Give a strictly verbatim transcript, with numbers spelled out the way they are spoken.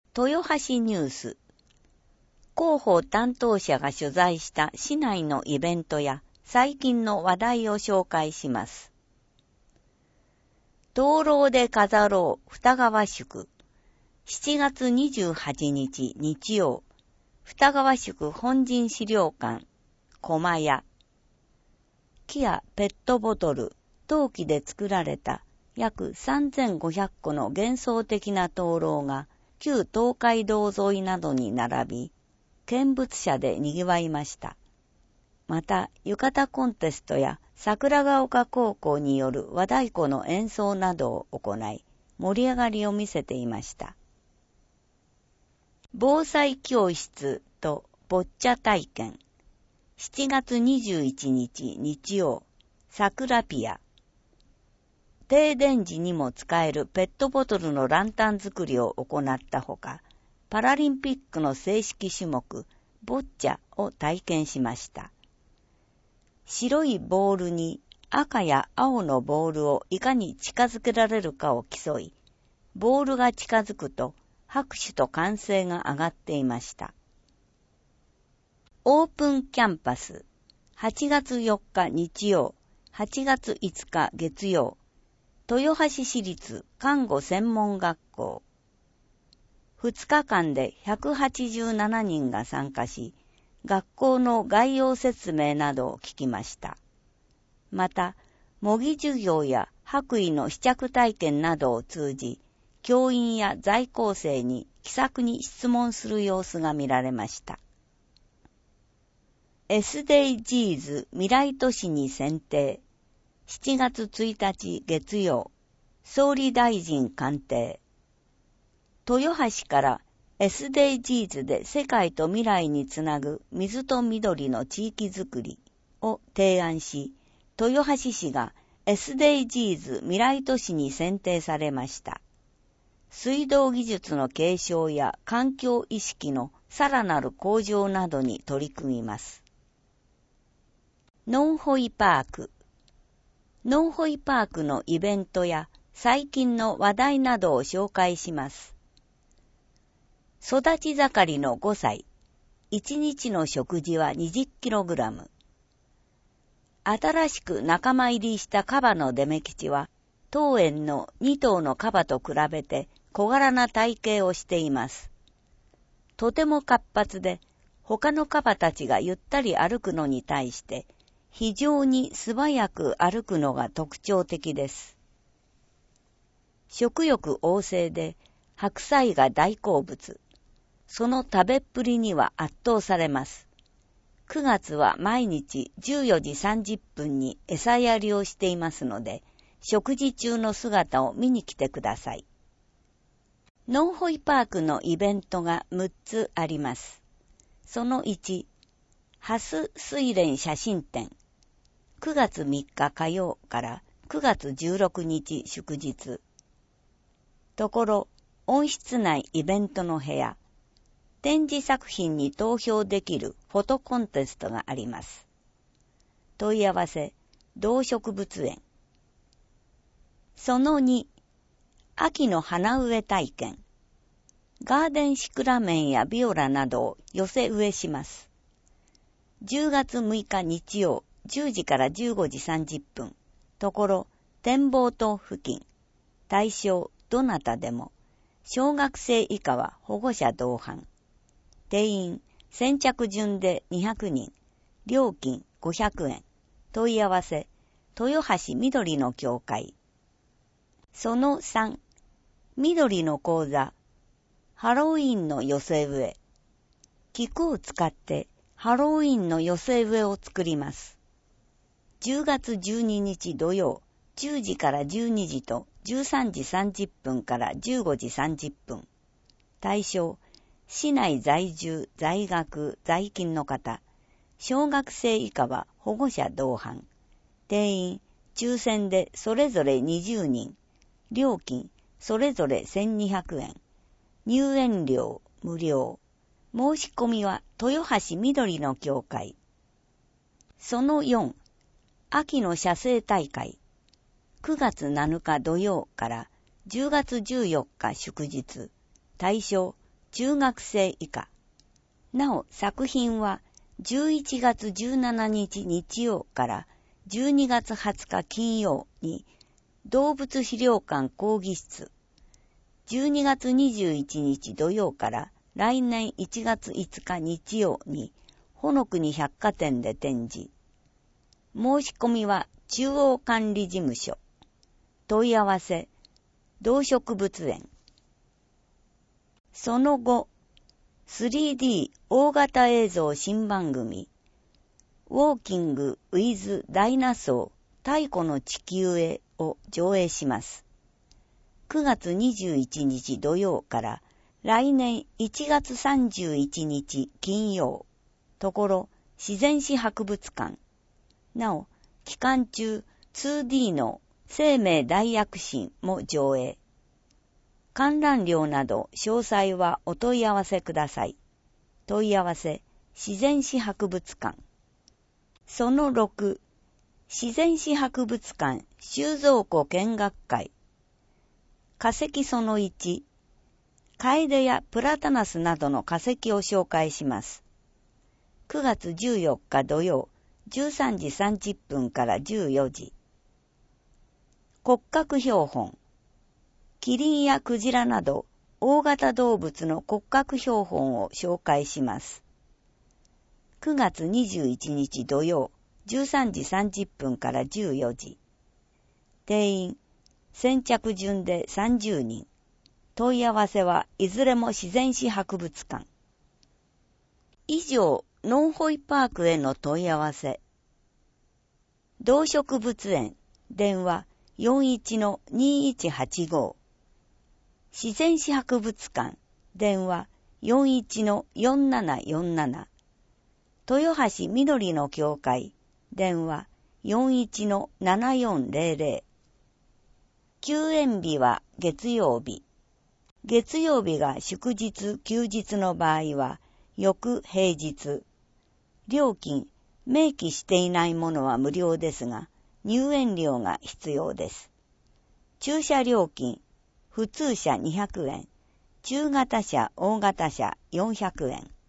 豊橋ニュース。広報担当者が取材した市内のイベントや最近の話題を紹介します。灯籠で飾ろう二川宿。しちがつにじゅうはちにち日曜、二川宿本陣資料館、駒屋。木やペットボトル、陶器で作られた約さんぜんごひゃっこの幻想的な灯籠が旧東海道沿いなどに並び、見物者で賑わいました。また、浴衣コンテストや桜ヶ丘高校による和太鼓の演奏などを行い、盛り上がりを見せていました。防災教室とボッチャ体験。しちがつにじゅういちにち日曜、桜ピア。停電時にも使えるペットボトルのランタン作りを行ったほか、パラリンピックの正式種目、ボッチャを体験しました。白いボールに赤や青のボールをいかに近づけられるかを競い、ボールが近づくと拍手と歓声が上がっていました。オープンキャンパス。はちがつよっか日曜、はちがついつか月曜、豊橋市立看護専門学校。ふつかかんでひゃくはちじゅうななにんが参加し、学校の概要説明などを聞きました。また、模擬授業や白衣の試着体験などを通じ、教員や在校生に気さくに質問する様子が見られました。エスディージーズ 未来都市に選定。しちがつついたち月曜、総理大臣官邸。豊橋から エスディージーズ で世界と未来につなぐ水と緑の地域づくりを提案し、豊橋市が エスディージーズ 未来都市に選定されました。水道技術の継承や環境意識のさらなる向上などに取り組みます。ノンホイパーク。ノンホイパークのイベントや最近の話題などを紹介します。育ち盛りのごさい。いちにちの食事は にじゅっキログラム。新しく仲間入りしたカバの出目吉は、当園のにとうのカバと比べて小柄な体型をしています。とても活発で、他のカバたちがゆったり歩くのに対して、非常に素早く歩くのが特徴的です。食欲旺盛で白菜が大好物。その食べっぷりには圧倒されます。くがつは毎日じゅうよじさんじゅっぷんに餌やりをしていますので、食事中の姿を見に来てください。ノンホイパークのイベントがむっつあります。そのいち、ハス睡蓮写真展。くがつみっか火曜からくがつじゅうろくにち祝日。ところ、温室内イベントの部屋。展示作品に投票できるフォトコンテストがあります。問い合わせ、動植物園。そのに、秋の花植え体験。ガーデンシクラメンやビオラなどを寄せ植えします。じゅうがつむいか日曜、じゅうじからじゅうごじさんじゅっぷん。ところ、展望塔付近。対象、どなたでも。小学生以下は保護者同伴。定員、先着順でにひゃくにん。料金ごひゃくえん。問い合わせ、豊橋緑の協会。そのさん、緑の講座。ハロウィンの寄せ植え。菊を使ってハロウィンの寄せ植えを作ります。じゅうがつじゅうににち土曜、じゅうじからじゅうにじとじゅうさんじさんじゅっぷんからじゅうごじさんじゅっぷん。対象、市内在住、在学、在勤の方。小学生以下は保護者同伴。定員、抽選でそれぞれにじゅうにん。料金、それぞれせんにひゃくえん。入園料、無料。申し込みは豊橋緑の協会。そのよん、秋の写生大会。くがつなのか土曜からじゅうがつじゅうよっか祝日。対象、 中学生以下。なお、作品はじゅういちがつじゅうしちにち日曜からじゅうにがつはつか金曜に動物資料館講義室、じゅうにがつにじゅういちにち土曜から来年いちがついつか日曜にほのくに百貨店で展示。申し込みは中央管理事務所。問い合わせ、動植物園。その後、スリーディー 大型映像新番組、ウォーキング・ウィズ・ダイナソー、太古の地球へを上映します。くがつにじゅういちにち土曜から来年いちがつさんじゅういちにち金曜、ところ自然史博物館。なお、期間中 ツーディー の生命大躍進も上映。観覧料など詳細はお問い合わせください。問い合わせ、自然史博物館。そのろく、自然史博物館収蔵庫見学会。化石そのいち、カエデやプラタナスなどの化石を紹介します。くがつじゅうよっか土曜、じゅうさんじさんじゅっぷんからじゅうよじ。骨格標本。キリンやクジラなど大型動物の骨格標本を紹介します。くがつにじゅういちにち土曜、じゅうさんじさんじゅっぷんからじゅうよじ。定員、先着順でさんじゅうにん。問い合わせはいずれも自然史博物館。以上、ノンホイパークへの問い合わせ。動植物園、電話 よんいちのにいちはちご。自然史博物館、電話 よんいちのよんななよんなな。豊橋みどりの教会、電話 よんいちのななよんぜろぜろ。休園日は月曜日。月曜日が祝日休日の場合は、翌平日。料金、明記していないものは無料ですが、入園料が必要です。駐車料金、普通車にひゃくえん、中型車、大型車よんひゃくえん。